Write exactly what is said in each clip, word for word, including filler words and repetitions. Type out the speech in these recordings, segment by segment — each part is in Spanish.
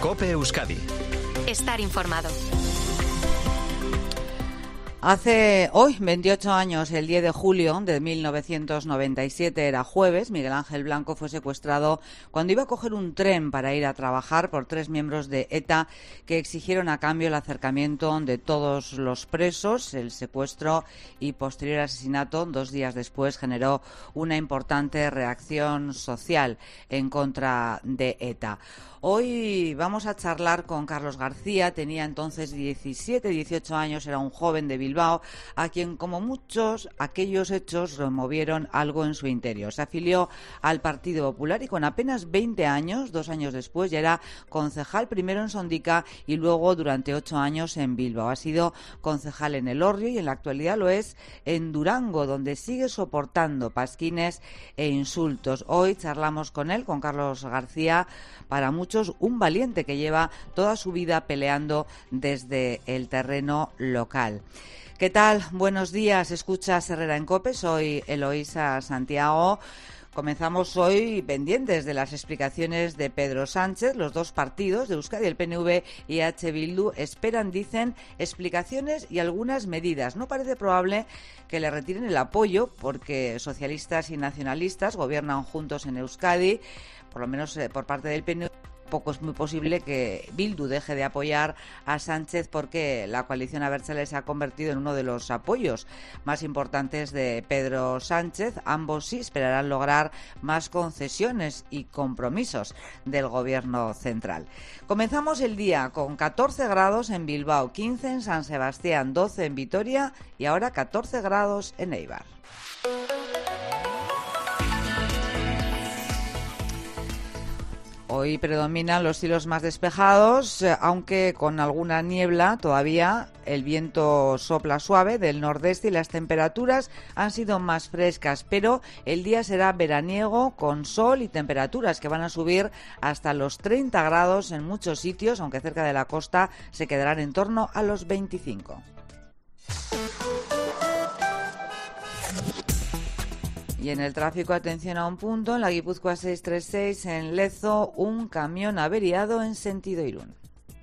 COPE Euskadi. Estar informado. Hace hoy veintiocho años, el diez de julio de mil novecientos noventa y siete, era jueves, Miguel Ángel Blanco fue secuestrado cuando iba a coger un tren para ir a trabajar por tres miembros de ETA que exigieron a cambio el acercamiento de todos los presos. El secuestro y posterior asesinato, dos días después, generó una importante reacción social en contra de ETA. Hoy vamos a charlar con Carlos García. Tenía entonces diecisiete, dieciocho años, era un joven de Bilbao, a quien, como muchos, aquellos hechos removieron algo en su interior. Se afilió al Partido Popular y con apenas veinte años, dos años después, ya era concejal, primero en Sondica y luego durante ocho años en Bilbao. Ha sido concejal en Elorrio y en la actualidad lo es en Durango, donde sigue soportando pasquines e insultos. Hoy charlamos con él, con Carlos García, para muchos un valiente que lleva toda su vida peleando desde el terreno local. ¿Qué tal? Buenos días. Escuchas Herrera en COPE. Soy Eloísa Santiago. Comenzamos hoy pendientes de las explicaciones de Pedro Sánchez. Los dos partidos de Euskadi, el P N V y H. Bildu, esperan, dicen, explicaciones y algunas medidas. No parece probable que le retiren el apoyo porque socialistas y nacionalistas gobiernan juntos en Euskadi, por lo menos eh, por parte del P N V. Poco es muy posible que Bildu deje de apoyar a Sánchez porque la coalición abertzale se ha convertido en uno de los apoyos más importantes de Pedro Sánchez. Ambos sí esperarán lograr más concesiones y compromisos del gobierno central. Comenzamos el día con catorce grados en Bilbao, quince en San Sebastián, doce en Vitoria y ahora catorce grados en Eibar. Hoy predominan los cielos más despejados, aunque con alguna niebla todavía. El viento sopla suave del nordeste y las temperaturas han sido más frescas, pero el día será veraniego con sol y temperaturas que van a subir hasta los treinta grados en muchos sitios, aunque cerca de la costa se quedarán en torno a los veinticinco. Y en el tráfico, atención a un punto, en la Guipúzcoa seiscientos treinta y seis, en Lezo, un camión averiado en sentido Irún.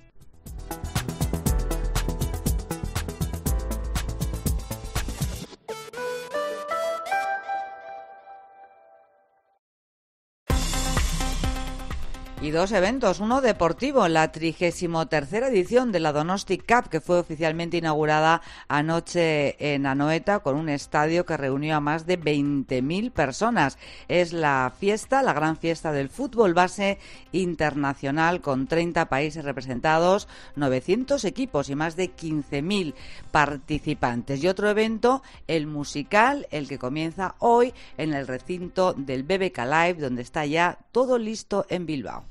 Y dos eventos, uno deportivo, la trigésima tercera edición de la Donosti Cup, que fue oficialmente inaugurada anoche en Anoeta con un estadio que reunió a más de veinte mil personas. Es la fiesta, la gran fiesta del fútbol base internacional con treinta países representados, novecientos equipos y más de quince mil participantes. Y otro evento, el musical, el que comienza hoy en el recinto del B B K Live, donde está ya todo listo en Bilbao.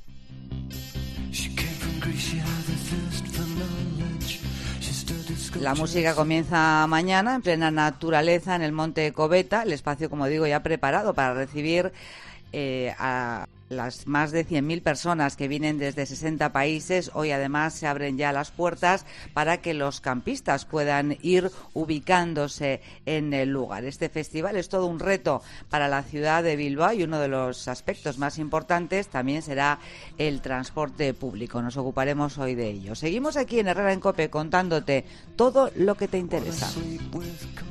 La música comienza mañana en plena naturaleza en el Monte Coveta, el espacio, como digo, ya preparado para recibir eh, a las más de cien mil personas que vienen desde sesenta países. Hoy además se abren ya las puertas para que los campistas puedan ir ubicándose en el lugar. Este festival es todo un reto para la ciudad de Bilbao y uno de los aspectos más importantes también será el transporte público. Nos ocuparemos hoy de ello. Seguimos aquí en Herrera en COPE contándote todo lo que te interesa.